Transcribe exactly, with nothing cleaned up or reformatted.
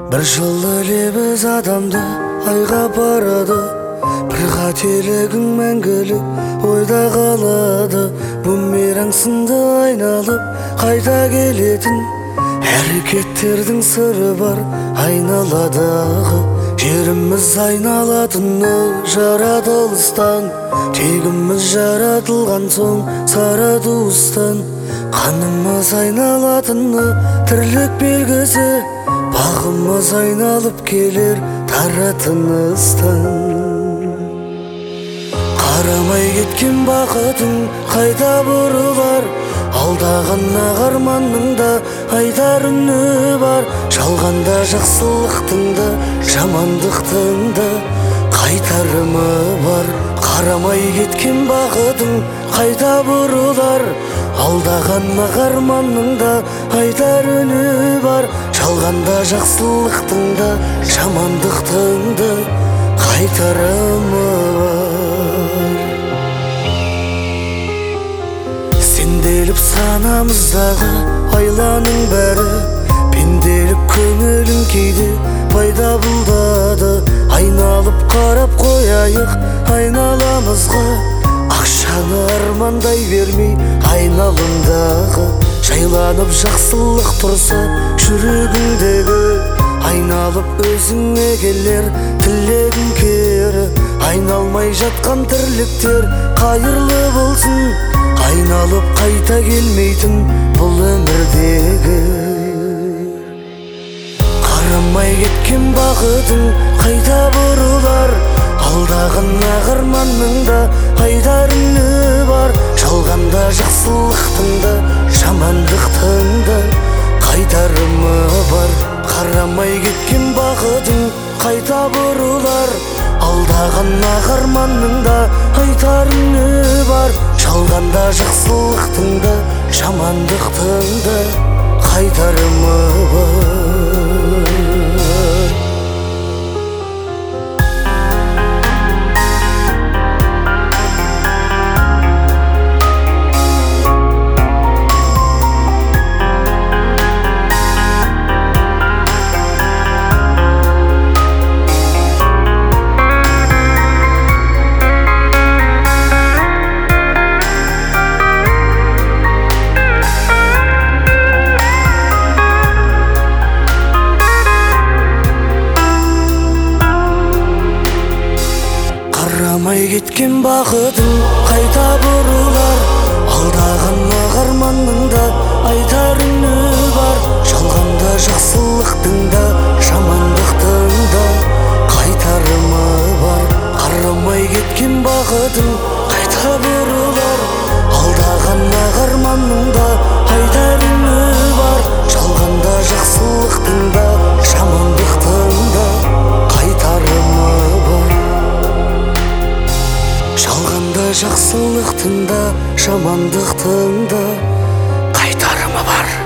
Бір жыл лебіз адамды айға барады, бір қателігің мәңгілік ойда қалады. Бумеранг сынды айналып қайта келетін әрекеттердің сыры бар айналадағы. Жеріміз айналатыны жаратылыстан, тегіміз жаратылған соң сары туыстан. Қанымыз айналатыны тірлік белгісі, бағымыз айналып келер таратыныстан. Қарамай кеткен бақытың қайта бұрылар, алдаған арманның да айтар үні бар. Жалғанда жақсылықтың да жамандықтың да қайтарымы бар. Қарамай кеткен бақытың қайта бұрылар, алдаған арманның да айтар үні бар. Жалғанда жақсылықтың да жамандықтың да қайтарымы бар. Сенделіп санамыздағы айланың бәрі, пенделік көңілің кейде пайда бұлдады. Айналып қарап қояйық айналамызға, ақшаны армандай бермей айналымдағы. Жайланып жақсылық тұрса жүрегіңдегі, айналып өзіңе келер тілегің кері. Айналмай жатқан тірліктер қайырлы болсын, айналып қайта келмейтін бұл өмірдегі. Қарамай кеткен бақытың қайта бұрылар, алдаған арманның да айтар үні бар. Жалғанда жақсылықтың да жамандықтың да қайтарымы бар. Қарамай кеткен бақытың қайта бұрылар, алдаған арманның да айтар үні бар. Жалғанда жақсылықтың да жамандықтың да қайтарымы бар. Қарамай кеткен бақытың қайта бұрылар, алдаған арманның да айтар үні бар. Жалғанда жақсылықтың да жамандықтың да қайтарымы бар. Қарамай кеткен бақытың қайта бұрылар, алдаған арманның да айтар үні бар. Жалғанда жақсылықтың да жамандықтың да қайтарымы бар. Жалғанда жақсылықтың да жамандықтың да қайтарымы бар.